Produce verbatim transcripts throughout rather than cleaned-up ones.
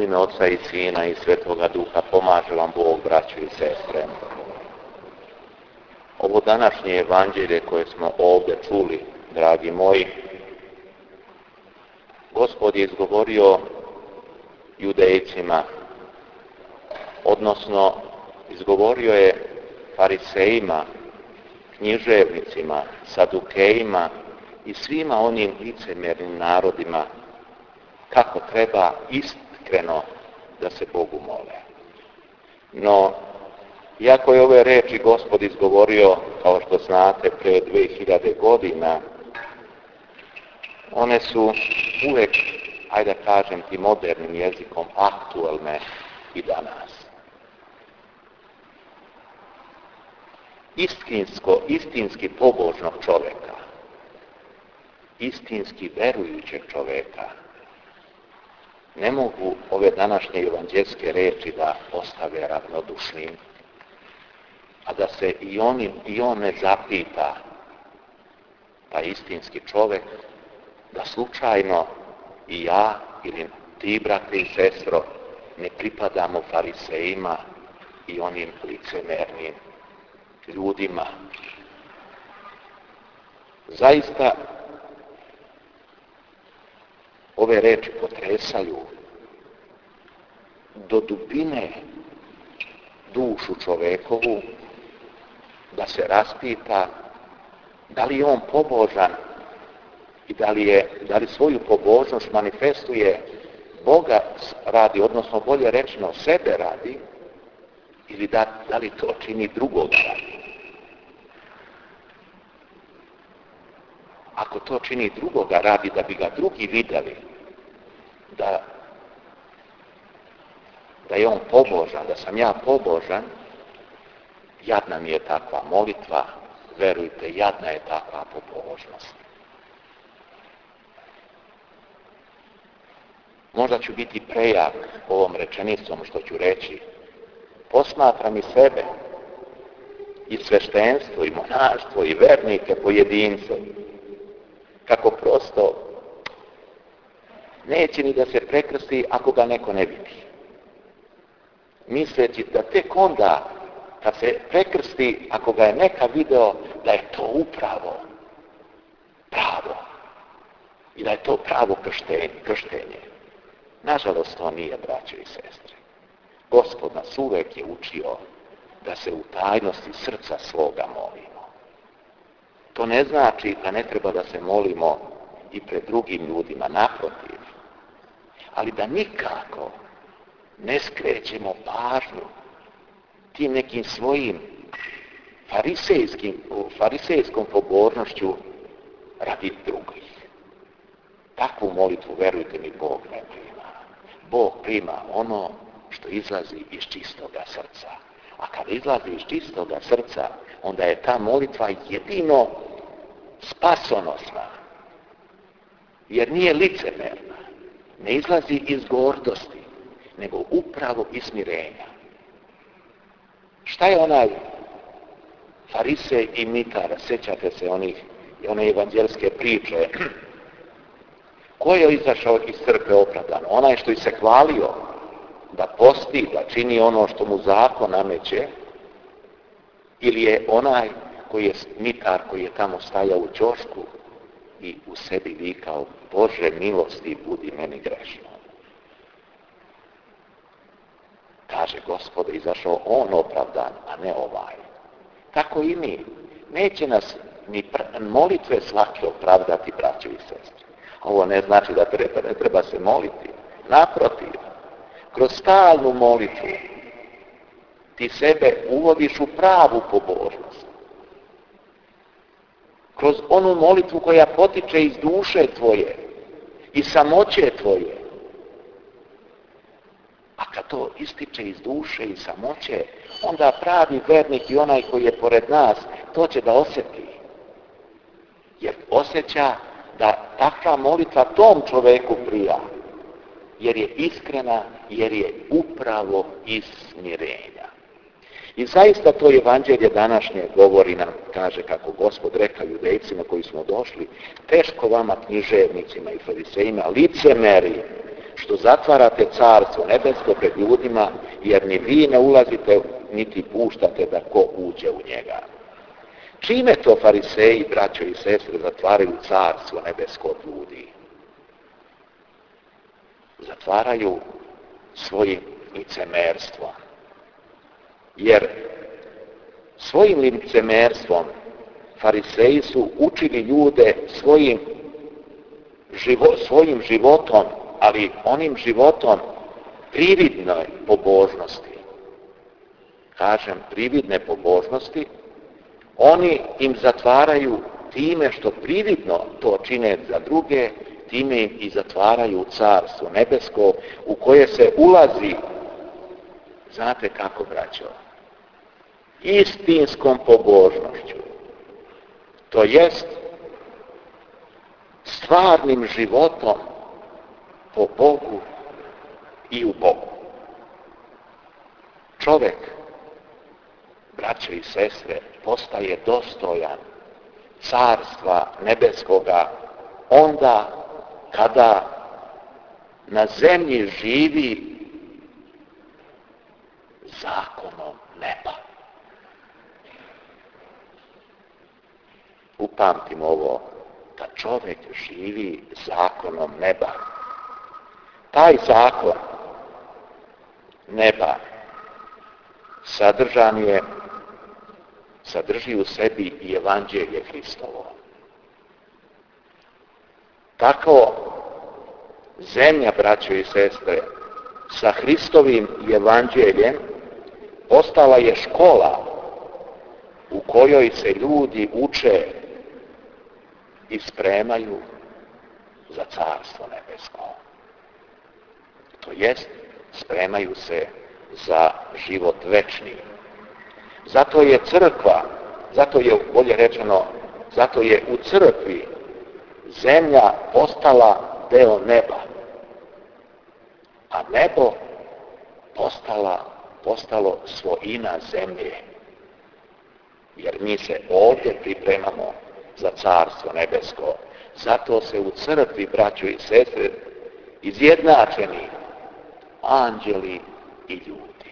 ime Oca i Sina i Svetoga Duha pomaže vam Bog, braćo i sestre. Ovo današnje evanđelje koje smo ovdje čuli, dragi moji, Gospod je izgovorio Judejcima, odnosno izgovorio je farisejima, književnicima, sadukejima i svima onim licemjernim narodima kako treba iskreno da se Bogu mole. No, iako je ove reči Gospod izgovorio, kao što znate, pre dve hiljade godina, one su uvek, ajde da kažem ti modernim jezikom, aktualne i danas. Istinsko, istinski pobožnog čoveka, istinski verujućeg čoveka, ne mogu ove današnje evanđelske reči da ostave ravnodušnim, a da se i, oni, i on ne zapita, taj istinski čovek, da slučajno i ja ili ti, brate i sestro, ne pripadamo farisejima i onim licemernim ljudima. Zaista, ove reči potresaju do dubine dušu čovekovu, da se raspita da li je on pobožan i da li, je, da li svoju pobožnost manifestuje Boga radi, odnosno bolje rečeno sebe radi, ili da, da li to čini drugoga radi. Ako to čini drugoga radi da bi ga drugi vidjeli, da, da je on pobožan, da sam ja pobožan, jadna mi je takva molitva, verujte, jadna je takva pobožnost. Možda ću biti prejak ovom rečenicom što ću reći. Posmatram i sebe, i sveštenstvo, i monaštvo, i vernike pojedince, kako prosto neće ni da se prekrsti ako ga neko ne vidi. Misleći da tek onda, kad se prekrsti, ako ga je neka video, da je to upravo pravo i da je to pravo krštenje. krštenje. Nažalost, to nije, braćo i sestre. Gospod nas uvek je učio da se u tajnosti srca svoga molimo. To ne znači da ne treba da se molimo i pred drugim ljudima, naprotiv. Ali da nikako ne skrećemo pažnju tim nekim svojim farisejskim, farisejskom pobornošću radi drugih. Takvu molitvu, verujte mi, Bog ne prima. Bog prima ono što izlazi iz čistoga srca. A kada izlazi iz čistoga srca, onda je ta molitva jedino spasonosna. Jer nije licemerna. Ne izlazi iz gordosti, nego upravo iz smirenja. Šta je onaj farisej i mitara? Sjećate se onih, one evanđelske priče. Ko je izašao iz crkve opravdan? Onaj što je se hvalio da posti, da čini ono što mu zakon nameće, ili je onaj koji je mitar, koji je tamo stajao u ćošku i u sebi vikao: Bože milosti, budi meni grešno. Kaže Gospod, izašao on opravdan, a ne ovaj. Tako i mi. Neće nas ni molitve svake opravdati, braćo i sestre. Ovo ne znači da treba, ne treba se moliti. Naprotiv, kroz stalnu molitvu ti sebe uvodiš u pravu pobožnost. Kroz onu molitvu koja potiče iz duše tvoje, iz samoće tvoje. A kad to ističe iz duše i samoće, onda pravi vernik i onaj koji je pored nas, to će da osjeti. Jer osjeća da takva molitva tom čoveku prija, jer je iskrena, jer je upravo iz smirenja. I zaista to evanđelje današnje govori nam, kaže kako Gospod rekao Judejcima koji smo došli, teško vama književnicima i farisejima, licemeri, što zatvarate carstvo nebesko pred ljudima, jer ni vi ne ulazite, niti puštate da ko uđe u njega. Čime to fariseji, braćo i sestre, zatvaraju carstvo nebesko od ljudi? Zatvaraju svojim licemerstvom. Jer svojim licemerstvom fariseji su učili ljude svojim, živo, svojim životom, ali onim životom prividnoj pobožnosti. Kažem, prividne pobožnosti, oni im zatvaraju time što prividno to čine za druge, time im i zatvaraju carstvo nebesko u koje se ulazi, znate kako, braćo, istinskom pobožnošću. To jest stvarnim životom po Bogu i u Bogu. Čovjek, braćo i sestre, postaje dostojan carstva nebeskoga onda kada na zemlji živi zakonom neba. Upamtim ovo, da čovjek živi zakonom neba. Taj zakon neba sadržan je, sadrži u sebi i evanđelje Hristovo. Tako zemlja, braćo i sestre, sa Hristovim evanđeljem postala je škola u kojoj se ljudi uče i spremaju za carstvo nebesko. To jest, spremaju se za život večni. Zato je crkva, zato je, bolje rečeno, zato je u crkvi zemlja postala deo neba, a nebo postala, postalo svojina zemlje. Jer mi se ovdje pripremamo za carstvo nebesko. Zato se u crkvi, braćo i sestre, izjednačeni anđeli i ljudi.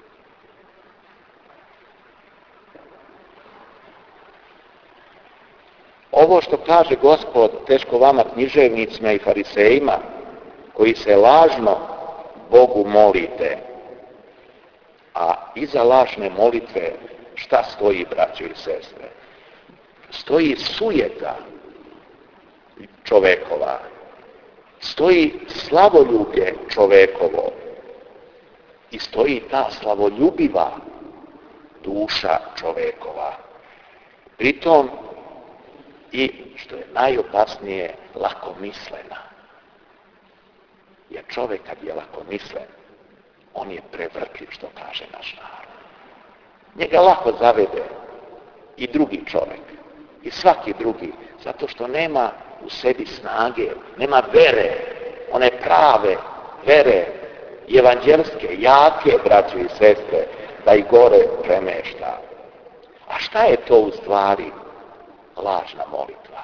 Ovo što kaže Gospod teško vama književnicima i farisejima, koji se lažno Bogu molite, a iza lažne molitve šta stoji, braćo i sestre? Stoji sujeta čovekova, stoji slavoljublje čovekovo i stoji ta slavoljubiva duša čovekova. Pritom i, što je najopasnije, lakomislena. Jer čovjek kad je lakomislen, on je prevrtljiv, što kaže naš narod. Njega lako zavede i drugi čovjek, i svaki drugi, zato što nema u sebi snage, nema vere, one prave vere, evanđelske, jake, braćo i sestre, da i gore premešta. A šta je to u stvari lažna molitva?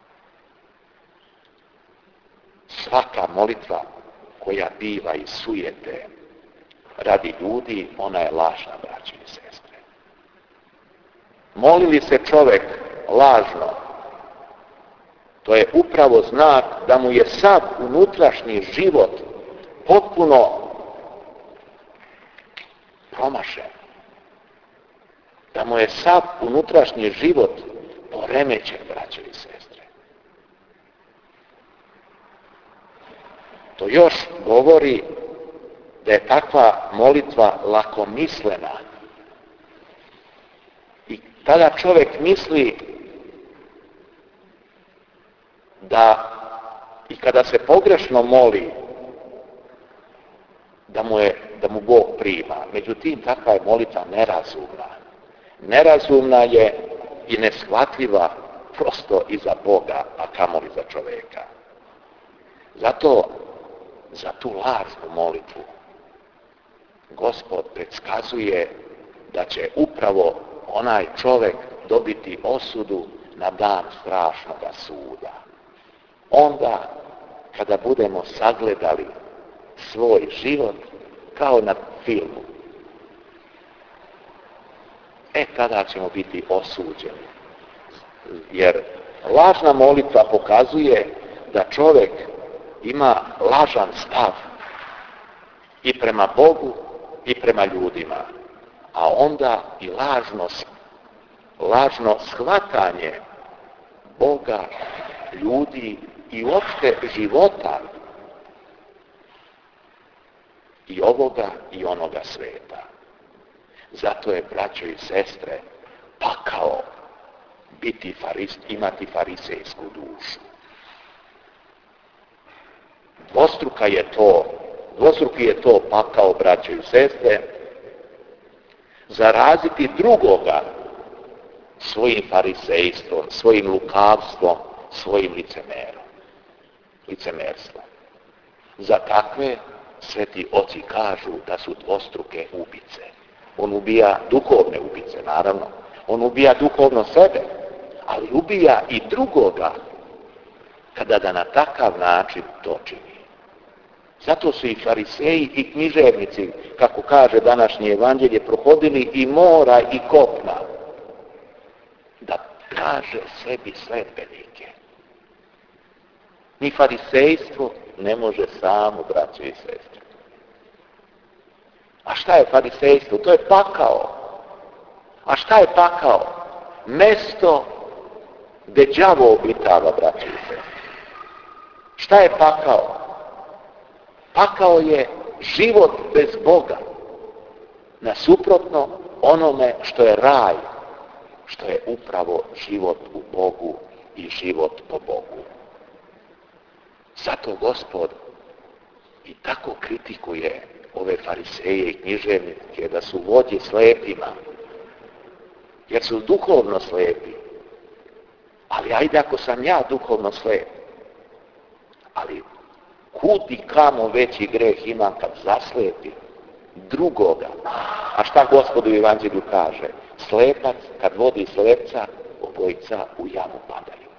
Svaka molitva koja biva iz sujete radi ljudi, ona je lažna, braćo i sestre. Moli li se čovjek lažno, to je upravo znak da mu je sav unutrašnji život potpuno promašen. Da mu je sav unutrašnji život poremećen, braćo i sestre. To još govori da je takva molitva lakomislena. I tada čovjek misli da i kada se pogrešno moli, da mu, je, da mu Bog prima. Međutim, takva je molitva nerazumna. Nerazumna je i neshvatljiva prosto i za Boga, a kamoli za čovjeka. Zato za tu lažnu molitvu Gospod predskazuje da će upravo onaj čovjek dobiti osudu na dan strašnoga suda. Onda kada budemo sagledali svoj život kao na filmu. E, tada ćemo biti osuđeni. Jer lažna molitva pokazuje da čovjek ima lažan stav i prema Bogu i prema ljudima, a onda i lažno, lažno shvatanje Boga, ljudi i uopšte života i ovoga i onoga sveta. Zato je, braćo i sestre, pakao biti faris, imati farisejsku dušu. Dvostruka je to, dvostruki je to pakao, braćo i sestre, zaraziti drugoga svojim farisejstvom, svojim lukavstvom, svojim licemerom, licemerstvom. Za takve sveti oci kažu da su dvostruke ubice. On ubija duhovne ubice, naravno. On ubija duhovno sebe, ali ubija i drugoga kada da na takav način to čini. Zato su i fariseji i književnici, kako kaže današnje evanđelje, prohodili i mora i kopna da traže sebi sledbenike. Ni farisejstvo ne može samo, braćo i sestre. A šta je farisejstvo? To je pakao. A šta je pakao? Mesto gdje đavo obitava, braćo i sestre. Šta je pakao? Pakao je život bez Boga. Nasuprotno onome što je raj, što je upravo život u Bogu i život po Bogu. Zato Gospod i tako kritikuje ove fariseje i književnike da su vođe slepima, jer su duhovno slepi. Ali ajde ako sam ja duhovno slep, ali kud i kamo veći greh imam kad zaslepim drugoga. A šta Gospod u evanđelju kaže? Slepac kad vodi slepca, obojica u jamu padaju.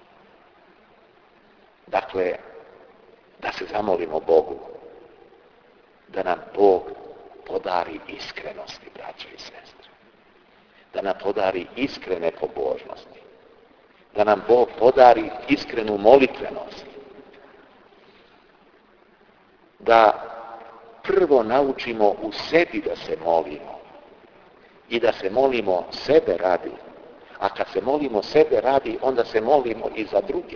Dakle, da se zamolimo Bogu, da nam Bog podari iskrenosti, braće i sestre. Da nam podari iskrene pobožnosti. Da nam Bog podari iskrenu molitvenost. Da prvo naučimo u sebi da se molimo i da se molimo sebe radi. A kad se molimo sebe radi, onda se molimo i za druge.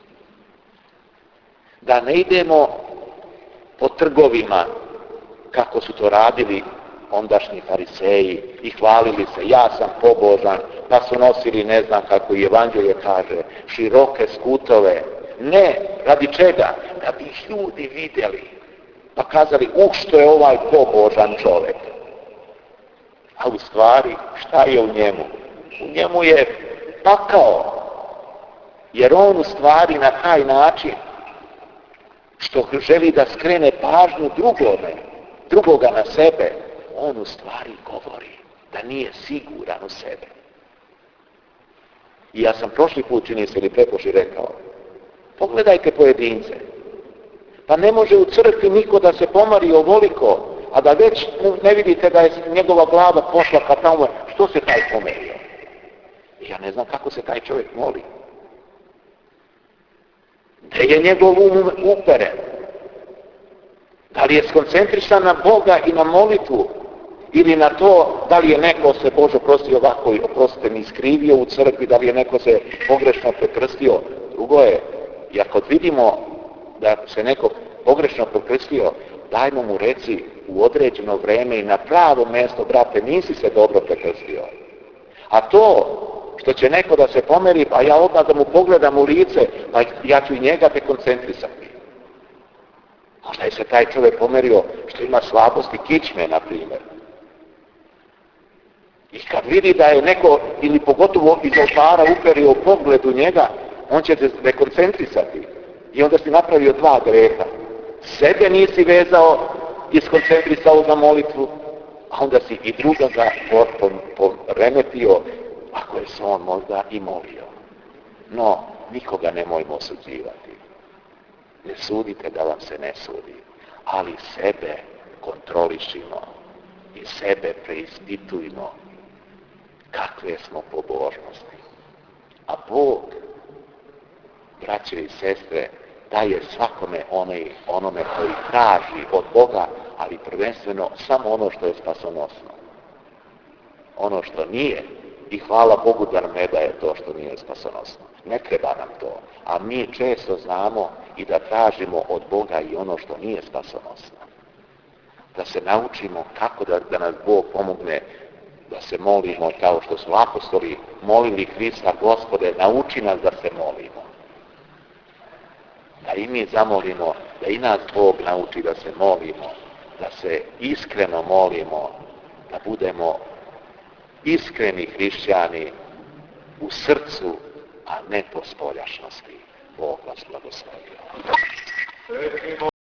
Da ne idemo po trgovima kako su to radili ondašnji fariseji i hvalili se, ja sam pobožan, pa su nosili, ne znam kako i evanđelje kaže, široke skutove. Ne, radi čega? Da bi ih ljudi vidjeli, pa kazali, uh, što je ovaj pobožan čovjek. A u stvari, šta je u njemu? U njemu je pakao, jer on u stvari na taj način što želi da skrene pažnju drugome, drugoga na sebe, on u stvari govori da nije siguran u sebe. I ja sam prošli put, čini se, ili prepošli rekao, pogledajte pojedince. Pa ne može u crkvi niko da se pomari ovoliko, a da već ne vidite da je njegova glava pošla ka tamo, što se taj pomerio? Ja ne znam kako se taj čovjek moli. Gde je njegov um uperen? Da li je skoncentrisan na Boga i na molitvu? Ili na to da li je neko se, Bože prosti ovako, oprostite mi, iskrivio u crkvi, da li je neko se pogrešno prekrstio? Drugo je, i ako vidimo da se neko pogrešno prekrstio, dajmo mu reci u određeno vreme i na pravo mjesto, brate, nisi se dobro prekrstio. A to što će neko da se pomeri, pa ja odmah da mu pogledam u lice, pa ja ću i njega dekoncentrisati. Možda je se taj čovjek pomerio što ima slabosti kičme, na primjer. I kad vidi da je neko, ili pogotovo iz oltara uperio pogled u njega, on će se dekoncentrisati. I onda si napravio dva greha. Sebe nisi vezao i skoncentrisao za molitvu, a onda si i drugoga poremetio, ako je se on možda i molio. No, nikoga nemojmo osuđivati. Ne sudite da vam se ne sudi. ali sebe kontrolišimo i sebe preispitujmo kakve smo pobožnosti. A Bog, braće i sestre, daje svakome onaj, onome koji traži od Boga, ali prvenstveno samo ono što je spasonosno. Ono što nije, i hvala Bogu da nam ne daje to što nije spasonosno. Ne treba nam to. A mi često znamo i da tražimo od Boga i ono što nije spasonosno. Da se naučimo kako da, da nas Bog pomogne da se molimo kao što su apostoli molili Hrista, Gospode, nauči nas da se molimo. Da i mi zamolimo, da i nas Bog nauči da se molimo, da se iskreno molimo, da budemo iskreni hrišćani u srcu, a ne po spoljašnosti. Bog vas blagoslovio.